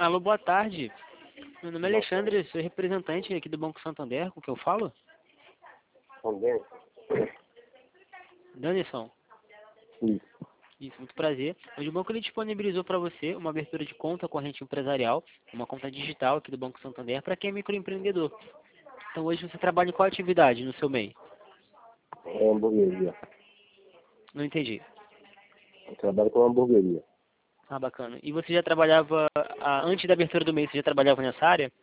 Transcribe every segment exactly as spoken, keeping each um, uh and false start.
Alô, boa tarde. Meu nome é Alexandre, sou representante aqui do Banco Santander, com o que eu falo? Também? Danison. Isso. Isso, muito prazer. Hoje o banco ele disponibilizou para você uma abertura de conta corrente empresarial, uma conta digital aqui do Banco Santander, para quem é microempreendedor. Então hoje você trabalha em qual atividade no seu meio? É hamburgueria. Não entendi. Eu trabalho com hamburgueria. Ah, bacana. E você já trabalhava, ah, antes da abertura do mês, você já trabalhava nessa área?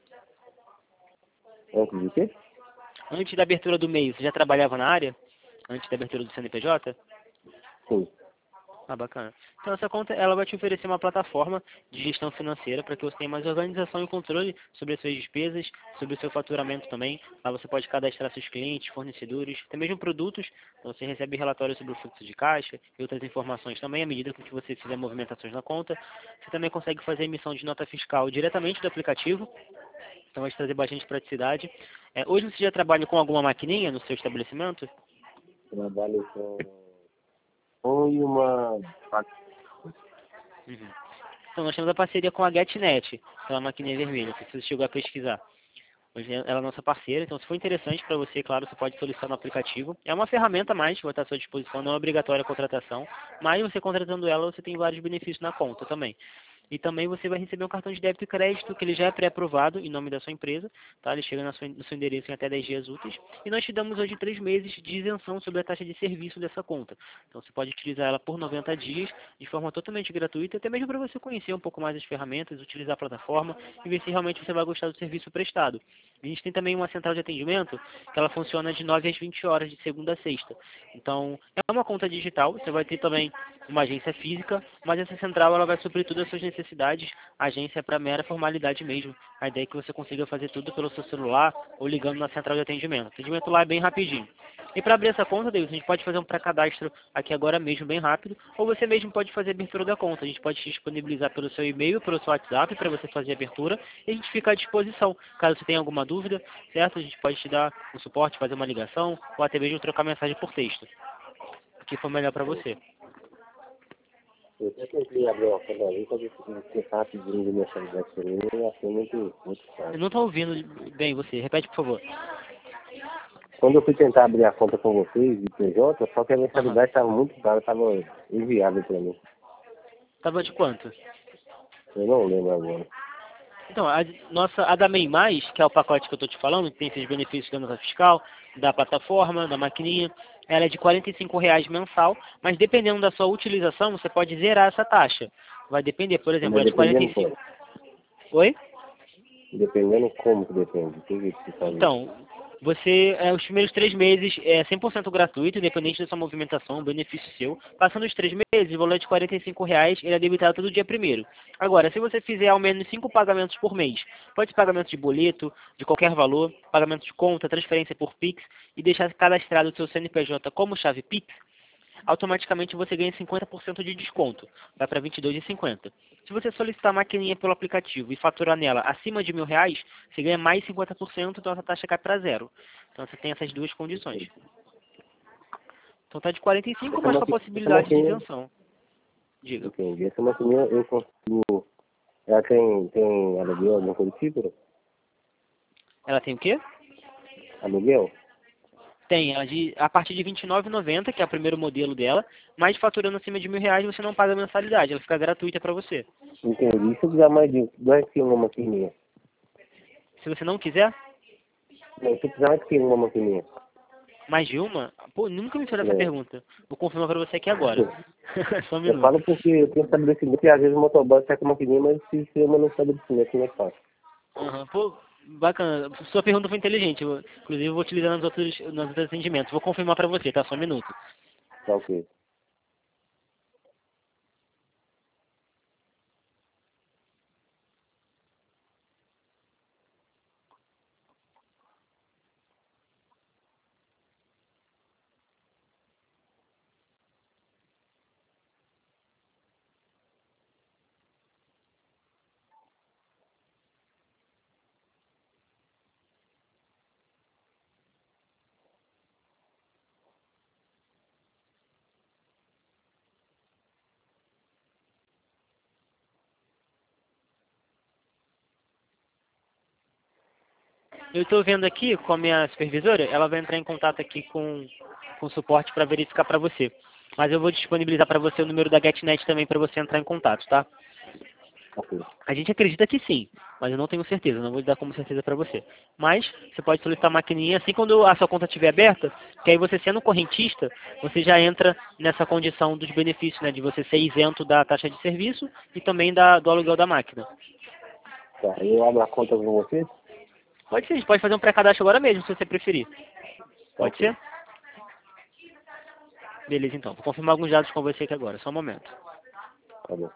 Antes de quê? Antes da abertura do mês, você já trabalhava na área? Antes da abertura do C N P J? Sim. Ah, bacana. Então essa conta ela vai te oferecer uma plataforma de gestão financeira para que você tenha mais organização e controle sobre as suas despesas, sobre o seu faturamento também. Lá você pode cadastrar seus clientes, fornecedores, até mesmo produtos. Então você recebe relatórios sobre o fluxo de caixa e outras informações também à medida com que você fizer movimentações na conta. Você também consegue fazer emissão de nota fiscal diretamente do aplicativo. Então vai te trazer bastante praticidade. É, hoje você já trabalha com alguma maquininha no seu estabelecimento? Trabalho com um e uma. Uhum. Então nós temos a parceria com a GetNet, aquela maquininha vermelha, se você chegou a pesquisar. Hoje ela é nossa parceira, então se for interessante para você, claro, você pode solicitar no aplicativo. É uma ferramenta a mais que vai estar à sua disposição, não é obrigatória a contratação, mas você contratando ela, você tem vários benefícios na conta também. E também você vai receber um cartão de débito e crédito que ele já é pré-aprovado em nome da sua empresa, tá? Ele chega na sua- no seu endereço em até dez dias úteis. E nós te damos hoje três meses de isenção sobre a taxa de serviço dessa conta. Então você pode utilizar ela por noventa dias de forma totalmente gratuita, até mesmo para você conhecer um pouco mais as ferramentas, utilizar a plataforma e ver se realmente você vai gostar do serviço prestado. A gente tem também uma central de atendimento que ela funciona de nove às vinte horas, de segunda a sexta. Então, é uma conta digital, você vai ter também uma agência física, mas essa central ela vai suprir todas as suas necessidades. A agência é para mera formalidade mesmo. A ideia é que você consiga fazer tudo pelo seu celular ou ligando na central de atendimento. O atendimento lá é bem rapidinho. E para abrir essa conta, David, a gente pode fazer um pré-cadastro aqui agora mesmo, bem rápido, ou você mesmo pode fazer a abertura da conta. A gente pode te disponibilizar pelo seu e-mail, pelo seu WhatsApp, para você fazer a abertura, e a gente fica à disposição. Caso você tenha alguma dúvida, certo? A gente pode te dar um suporte, fazer uma ligação, ou até mesmo trocar mensagem por texto, o que for melhor para você. Eu até tentei abrir uma conta ali para ver se estava pedindo de mensalidade para mim e achei muito, muito caro. Eu não estou ouvindo bem você. Repete, por favor. Quando eu fui tentar abrir a conta com vocês, de P J, só que a Aham. mensalidade estava muito cara, estava inviável para mim. Tava de quanto? Eu não lembro agora. Então, a nossa, a da MEI Mais, que é o pacote que eu estou te falando, que tem esses benefícios da nota fiscal, da plataforma, da maquininha, ela é de quarenta e cinco reais mensal, mas dependendo da sua utilização, você pode zerar essa taxa. Vai depender, por exemplo, Mas é de quarenta dependendo e como. cinco. Oi? Dependendo como que depende. O que que você faz isso? Então, você, é, os primeiros três meses é cem por cento gratuito, independente da sua movimentação, um benefício seu. Passando os três meses, o valor de quarenta e cinco reais, ele é debitado todo dia primeiro. Agora, se você fizer ao menos cinco pagamentos por mês, pode ser pagamento de boleto, de qualquer valor, pagamento de conta, transferência por Pix, e deixar cadastrado o seu C N P J como chave Pix, automaticamente você ganha cinquenta por cento de desconto. Vai para vinte e dois reais e cinquenta centavos. Se você solicitar a maquininha pelo aplicativo e faturar nela acima de mil reais, você ganha mais cinquenta por cento, então essa taxa cai para zero. Então você tem essas duas condições. Então tá de quarenta e cinco, Essa mas com a maqui- essa possibilidade de maquininha, isenção. Diga. entendi. Essa maquininha eu consigo. Ela tem, tem aluguel, alguma coisa do tipo? Ela tem o quê? Aluguel? Tem, ela de, a partir de vinte e nove reais e noventa centavos, que é o primeiro modelo dela, mas faturando acima de mil reais você não paga mensalidade, ela fica gratuita para você. Entendi. Se eu quiser mais de mais que uma maquininha. Se você não quiser, Não, se eu quiser mais que uma maquininha. mais de uma, pô, nunca me fizeram essa É. pergunta. Vou confirmar para você aqui agora. Só um Eu minuto. falo porque eu tenho estabelecimento e às vezes o motoboy sai com uma maquininha, mas se se eu não estabelecimento, como é que faz? Aham, pô, bacana. Sua pergunta foi inteligente. Eu, inclusive, eu vou utilizar nos outros, nos outros atendimentos. Vou confirmar para você, tá? Só um minuto. Tá ok. Eu estou vendo aqui com a minha supervisora, ela vai entrar em contato aqui com, com o suporte para verificar para você. Mas eu vou disponibilizar para você o número da GetNet também para você entrar em contato, tá? Ok. A gente acredita que sim, mas eu não tenho certeza, não vou dar como certeza para você. Mas você pode solicitar a maquininha assim quando a sua conta estiver aberta, que aí você sendo correntista, você já entra nessa condição dos benefícios, né, de você ser isento da taxa de serviço e também da, do aluguel da máquina. Tá, eu abro a conta com você? Pode ser, a gente pode fazer um pré-cadastro agora mesmo, se você preferir. Pode Ok. ser? Beleza, então. Vou confirmar alguns dados com você aqui agora, só um momento. Tá bom.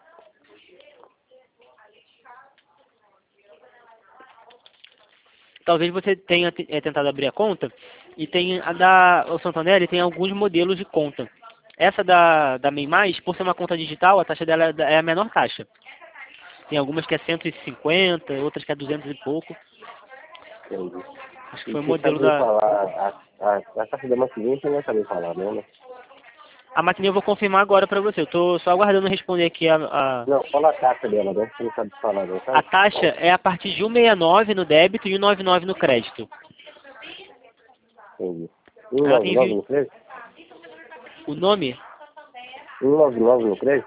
Talvez você tenha te- eh, tentado abrir a conta e tem a da o Santander ele tem alguns modelos de conta. Essa da, da MEI Mais, por ser uma conta digital, a taxa dela é da- é a menor taxa. Tem algumas que é cento e cinquenta, outras que é duzentos e pouco. Entendi. Acho que E foi o você modelo saber da... falar, a, a, a taxa da maquininha você não vai saber falar, não, né? A maquininha eu vou confirmar agora para você. Eu tô só aguardando responder aqui a, a, Não, fala a taxa dela, né? Você não sabe falar, não a sabe? taxa é a partir de cento e sessenta e nove no débito e cento e noventa e nove no crédito. Entendi. Ela cento e noventa e tem nove vi- no crédito? o nome? cento e noventa e nove no crédito?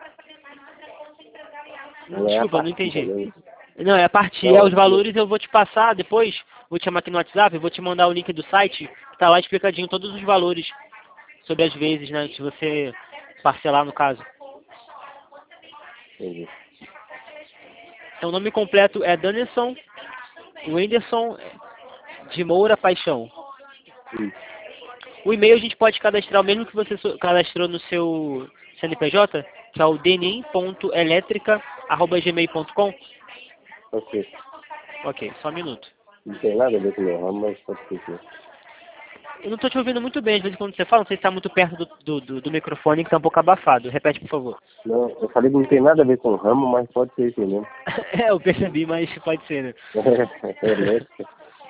Não é a Desculpa, não partida, entendi. né? Não, é a partir, é Não, os valores eu vou te passar depois, vou te chamar aqui no WhatsApp, vou te mandar o link do site, que tá lá explicadinho todos os valores sobre as vezes, né, se você parcelar no caso. entendi. Então o nome completo é Danilson Wenderson de Moura Paixão. Isso. O e-mail a gente pode cadastrar o mesmo que você so- cadastrou no seu C N P J, que é o denim ponto elétrica arroba gmail ponto com. Ok. Ok, só um minuto. Não tem nada a ver com o meu ramo, mas pode ser que... Eu não estou te ouvindo muito bem, às vezes quando você fala, não sei se está muito perto do, do, do, do microfone, que está um pouco abafado. Repete, por favor. Não, eu falei que não tem nada a ver com o ramo, mas pode ser isso mesmo. É, eu percebi, mas pode ser, né? É elétrica.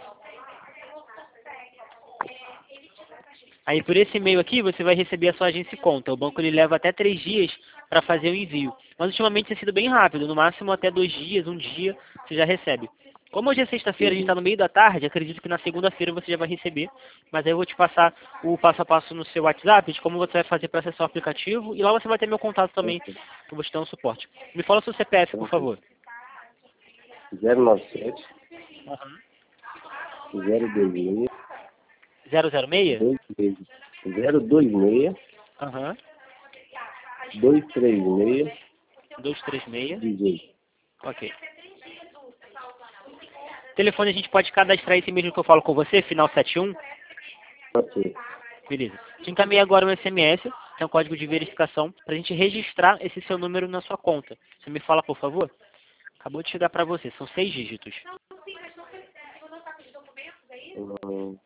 Aí por esse e-mail aqui você vai receber a sua agência e conta. O banco ele leva até três dias para fazer o envio. Mas ultimamente tem sido bem rápido, no máximo até dois dias, um dia você já recebe. Como hoje é sexta-feira, a gente está no meio da tarde, acredito que na segunda-feira você já vai receber. Mas aí eu vou te passar o passo a passo no seu WhatsApp de como você vai fazer para acessar o aplicativo. E lá você vai ter meu contato também, que eu vou te dar um suporte. Me fala o seu C P F, por favor. zero nove sete, Uhum. zero dois seis, zero zero seis? dois três, zero dois seis, Aham. dois três seis, dois três seis. dezoito. Ok. Telefone a gente pode cadastrar esse mesmo que eu falo com você, final setenta e um. Pode ser. Beleza. Te encaminhei agora um S M S, que é um código de verificação, para a gente registrar esse seu número na sua conta. Você me fala, por favor? Acabou de chegar para você, são seis dígitos. Hum,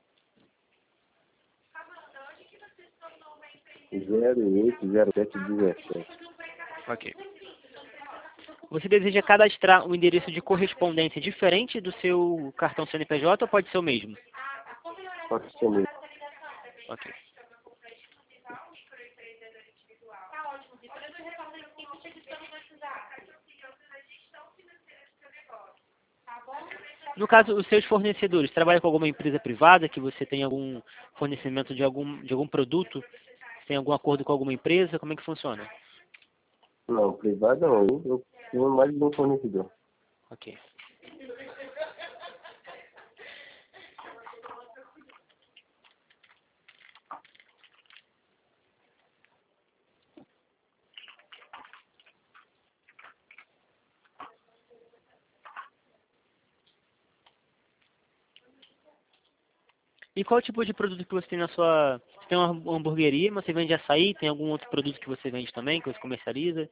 zero oito zero sete dezessete. Ok. Você deseja cadastrar um endereço de correspondência diferente do seu cartão C N P J ou pode ser o mesmo? Pode ser mesmo. Ok. No caso, os seus fornecedores, trabalha com alguma empresa privada que você tem algum fornecimento de algum, de algum produto? Tem algum acordo com alguma empresa? Como é que funciona? Não, privado não. Eu eu tenho mais de um fornecedor. Ok. E qual tipo de produto que você tem na sua... Você tem uma hamburgueria, mas você vende açaí? Tem algum outro produto que você vende também, que você comercializa?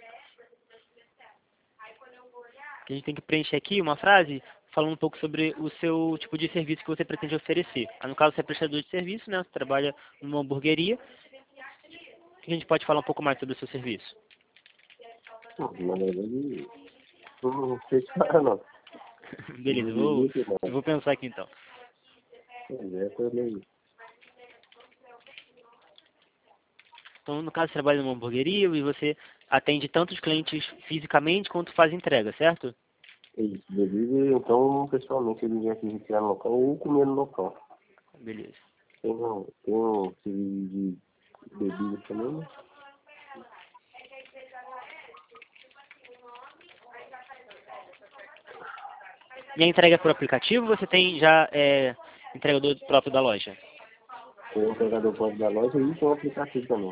Que a gente tem que preencher aqui uma frase falando um pouco sobre o seu tipo de serviço que você pretende oferecer. Ah, no caso, você é prestador de serviço, né? Você trabalha numa hamburgueria. Que a gente pode falar um pouco mais sobre o seu serviço? Pô, na verdade, eu não sei se fala não. Beleza, eu Não vou, diria que eu não. vou pensar aqui então. Pois é, tô meio... Então, no caso, você trabalha numa hamburgueria e você atende tanto os clientes fisicamente quanto faz entrega, certo? Isso, delivery, então, pessoalmente, ele vem aqui retirar no local ou comer no local. Beleza. Tem um, tem um serviço de bebida também, né? E a entrega por aplicativo, você tem já é, entregador próprio da loja? Tem um entregador próprio da loja e tem um aplicativo também.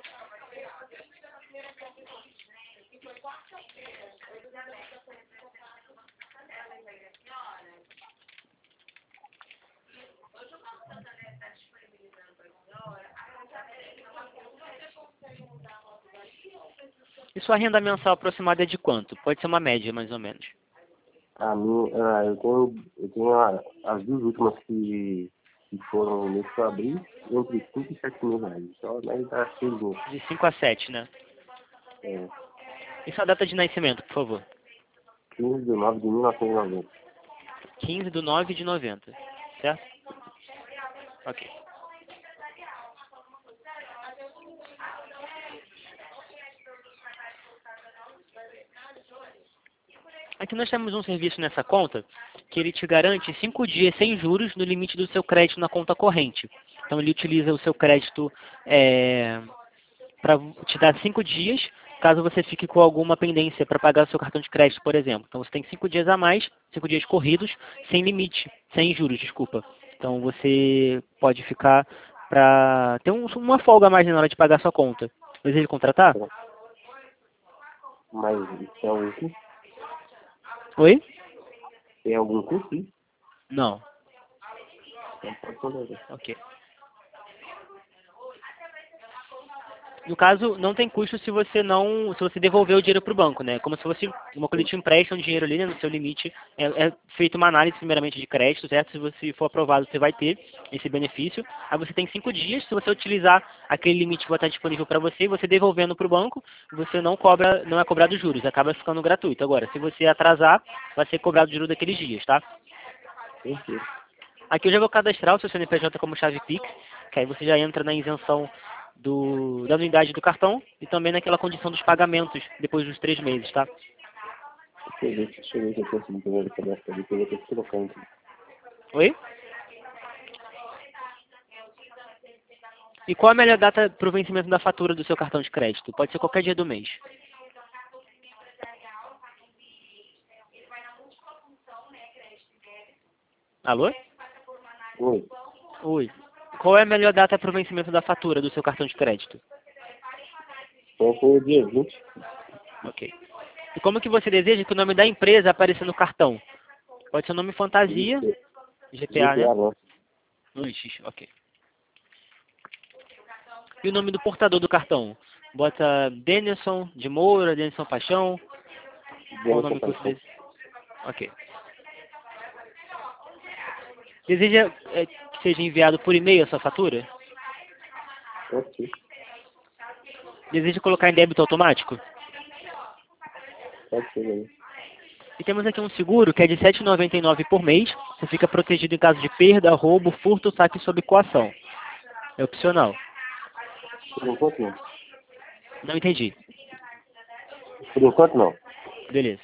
E sua renda mensal aproximada é de quanto? Pode ser uma média, mais ou menos. A minha, ah, eu tenho, eu tenho a, as duas últimas que, que foram no mês que eu abri, entre cinco e sete mil reais. Só mais dá seis mil. De cinco a sete, né? É, E sua data de nascimento, por favor? quinze de nove de mil novecentos e noventa. quinze de nove de noventa, certo? Ok. Aqui nós temos um serviço nessa conta que ele te garante cinco dias sem juros no limite do seu crédito na conta corrente. Então ele utiliza o seu crédito é, para te dar cinco dias, caso você fique com alguma pendência para pagar o seu cartão de crédito, por exemplo. Então você tem cinco dias a mais, cinco dias corridos, sem limite, sem juros, desculpa. Então você pode ficar para ter um, uma folga a mais na hora de pagar a sua conta. Deseja contratar? Mas tem algum custo? Oi? Tem algum custo? Sim? Não. Então pode contratar. Ok. No caso, não tem custo se você não, se você devolver o dinheiro para o banco, né? Como se fosse uma coisa que te empresta um dinheiro ali, né, no seu limite. É, é feita uma análise primeiramente de crédito, certo? Se você for aprovado, você vai ter esse benefício. Aí você tem cinco dias, se você utilizar aquele limite que vai estar disponível para você, você devolvendo para o banco, você não cobra, não é cobrado juros, acaba ficando gratuito. Agora, se você atrasar, vai ser cobrado juros daqueles dias, tá? Perfeito. Aqui eu já vou cadastrar o seu C N P J como chave Pix, que aí você já entra na isenção do, da anuidade do cartão e também naquela condição dos pagamentos depois dos três meses, tá? Deixa eu ver, deixa eu ver se eu consigo pegar o cadastro ali, que eu vou ter que trocar aqui. Oi? E qual a melhor data para o vencimento da fatura do seu cartão de crédito? Pode ser qualquer dia do mês. Alô? Oi, Oi. Qual é a melhor data para o vencimento da fatura do seu cartão de crédito? qual foi o dia vinte? Ok. E como que você deseja que o nome da empresa apareça no cartão? Pode ser o nome fantasia, G P A, né? G P A, No X, ok. E o nome do portador do cartão? Bota Denilson de Moura, Denilson Paixão. Qual o nome que você deseja? Ok. Deseja é, que seja enviado por e-mail a sua fatura? Ok, Deseja colocar em débito automático? pode ser aí. E temos aqui um seguro que é de sete reais e noventa e nove centavos por mês. Você fica protegido em caso de perda, roubo, furto, saque sob coação. É opcional. Por enquanto não. Não entendi. Por enquanto não. Beleza.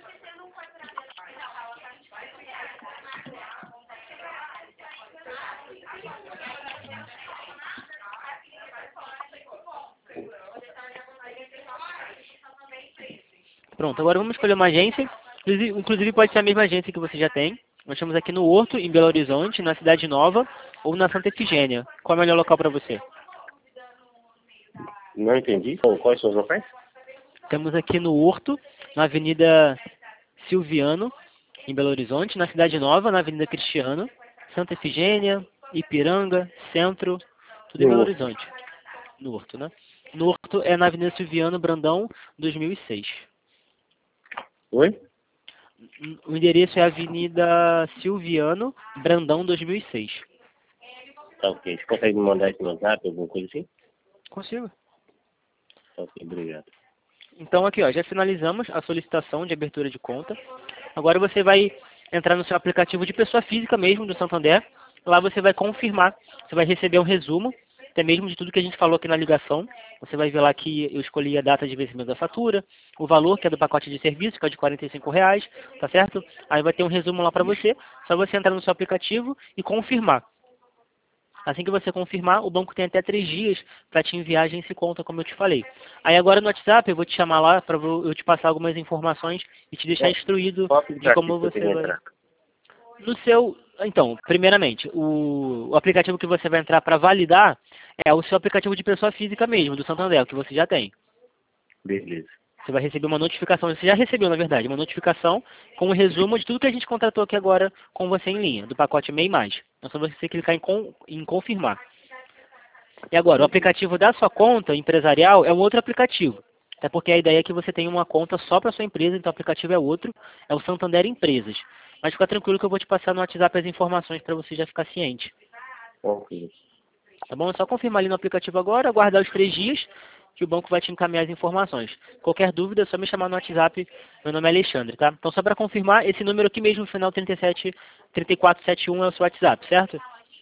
Pronto, agora vamos escolher uma agência. Inclusive, inclusive pode ser a mesma agência que você já tem. Nós estamos aqui no Horto, em Belo Horizonte, na Cidade Nova ou na Santa Efigênia. Qual é o melhor local para você? Não entendi. Qual- Quais são os locais? Temos aqui no Horto, na Avenida Silviano, em Belo Horizonte, na Cidade Nova, na Avenida Cristiano, Santa Efigênia, Ipiranga, Centro, tudo em No Belo Horto. Horizonte. No Horto, né? No Horto é na Avenida Silviano, Brandão, dois mil e seis. Oi? O endereço é Avenida Silviano, Brandão, dois mil e seis. Tá ok. Você consegue me mandar esse WhatsApp, alguma coisa assim? Consigo. Tá ok, obrigado. Então aqui, ó, já finalizamos a solicitação de abertura de conta. Agora você vai entrar no seu aplicativo de pessoa física mesmo, do Santander. Lá você vai confirmar, você vai receber um resumo até mesmo de tudo que a gente falou aqui na ligação. Você vai ver lá que eu escolhi a data de vencimento da fatura, o valor que é do pacote de serviço, que é de quarenta e cinco reais, tá certo? Aí vai ter um resumo lá para você, só você entrar no seu aplicativo e confirmar. Assim que você confirmar, o banco tem até três dias para te enviar a agência e conta, como eu te falei. Aí agora no WhatsApp eu vou te chamar lá para eu te passar algumas informações e te deixar instruído Qual de aplicativo como que eu você tenho que vai... entrar? No seu... Então, primeiramente, o, o aplicativo que você vai entrar para validar é o seu aplicativo de pessoa física mesmo, do Santander, que você já tem. Beleza. Você vai receber uma notificação, você já recebeu, na verdade, uma notificação com um resumo de tudo que a gente contratou aqui agora com você em linha, do pacote MEI mais. Então, só você clicar em, com, em confirmar. E agora, o aplicativo da sua conta empresarial é um outro aplicativo. Até porque a ideia é que você tenha uma conta só para sua empresa, então o aplicativo é outro, é o Santander Empresas. Mas fica tranquilo que eu vou te passar no WhatsApp as informações para você já ficar ciente. Ok. Tá bom? É só confirmar ali no aplicativo agora, aguardar os três dias, que o banco vai te encaminhar as informações. Qualquer dúvida é só me chamar no WhatsApp. Meu nome é Alexandre, tá? Então só para confirmar, esse número aqui mesmo, final trinta e sete, trinta e quatro setenta e um é o seu WhatsApp, certo?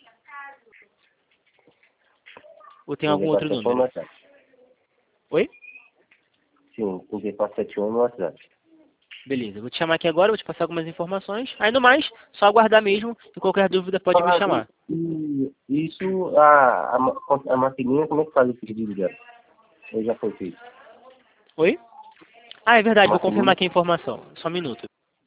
Ou tem algum outro trinta e quatro setenta e um no número? WhatsApp. Oi? Sim, trinta e quatro setenta e um no WhatsApp. Beleza, eu vou te chamar aqui agora, vou te passar algumas informações. Aí no mais, só aguardar mesmo e qualquer dúvida pode me Ah, chamar. e, e isso, a, a, ma- a maquininha, como é que faz o pedido dela? Ou já foi feito? Oi? Ah, é A verdade, vou confirmar maquininha? aqui a informação. Só um minuto.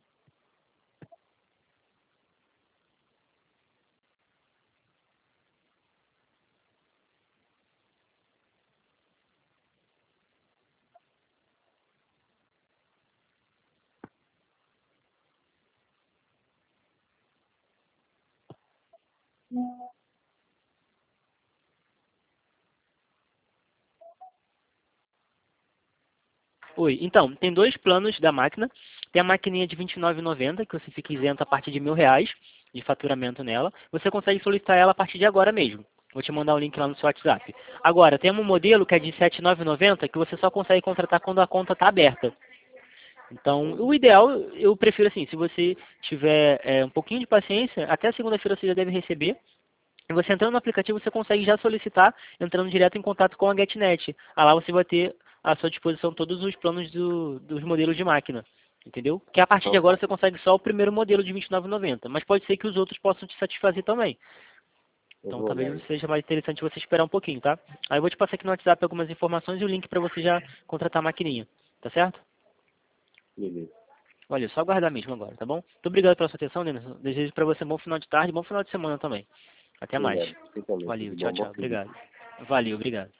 Oi, então, tem dois planos da máquina. Tem a maquininha de vinte e nove reais e noventa centavos, que você fica isento a partir de mil reais de faturamento nela. Você consegue solicitar ela a partir de agora mesmo. Vou te mandar o link lá no seu WhatsApp. Agora, tem um modelo que é de setenta e nove reais e noventa centavos, que você só consegue contratar quando a conta está aberta. Então, o ideal, eu prefiro assim, se você tiver é, um pouquinho de paciência, até segunda-feira você já deve receber. E você entrando no aplicativo, você consegue já solicitar, entrando direto em contato com a GetNet. Ah, lá você vai ter à sua disposição todos os planos do- dos modelos de máquina. Entendeu? Que a partir de agora você consegue só o primeiro modelo de vinte e nove reais e noventa centavos. Mas pode ser que os outros possam te satisfazer também. Eu Então vou talvez olhar. seja mais interessante você esperar um pouquinho, tá? Aí eu vou te passar aqui no WhatsApp algumas informações e o link para você já contratar a maquininha. Tá certo? Beleza. Olha, só aguardar mesmo agora, tá bom? Muito obrigado pela sua atenção, Denison. Desejo para você um bom final de tarde e bom final de semana também. Até mais. Obrigado. Você também. Valeu, Tudo tchau, bom? Bom tchau. fim de Obrigado. Valeu, obrigado.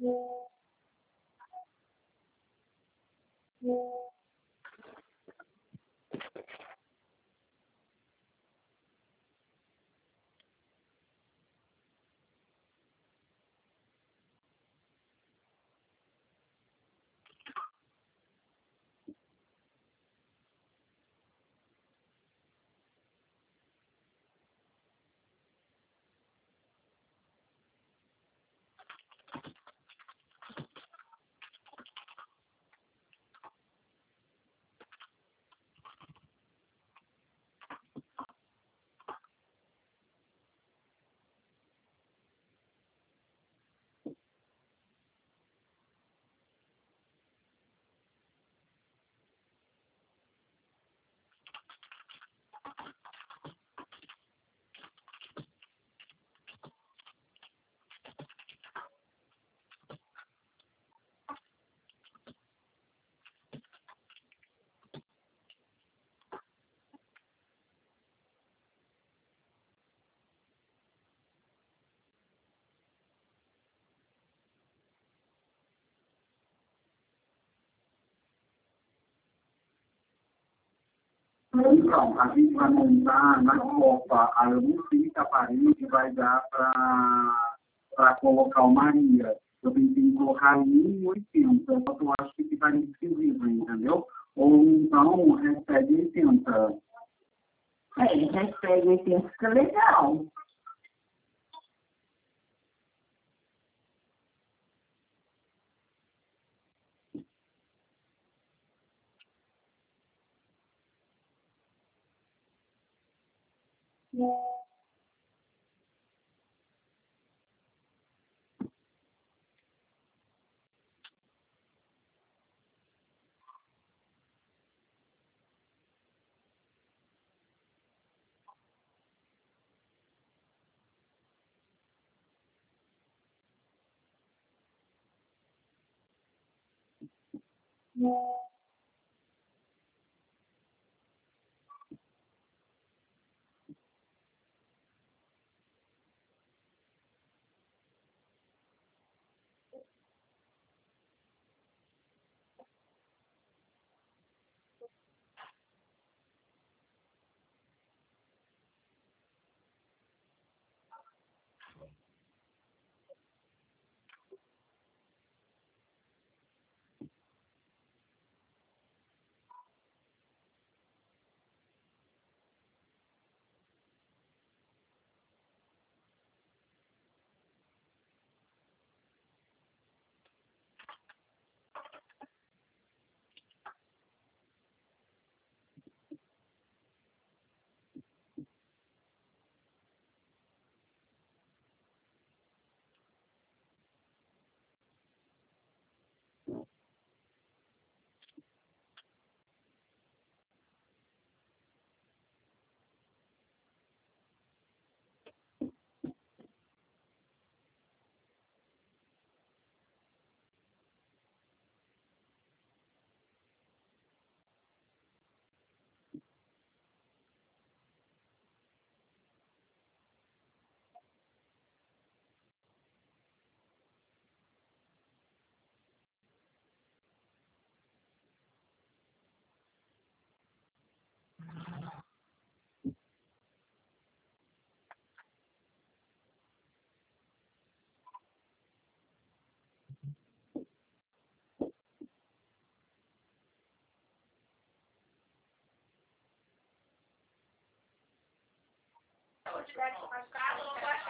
Então, a gente vai montar na copa, aí eu não sei se a parede vai dar para colocar o Maria. Eu pensei em colocar mil e oitenta, só que eu acho que ficaria esquisito, entendeu? Ou então, hashtag oitenta. É, hashtag oitenta fica legal.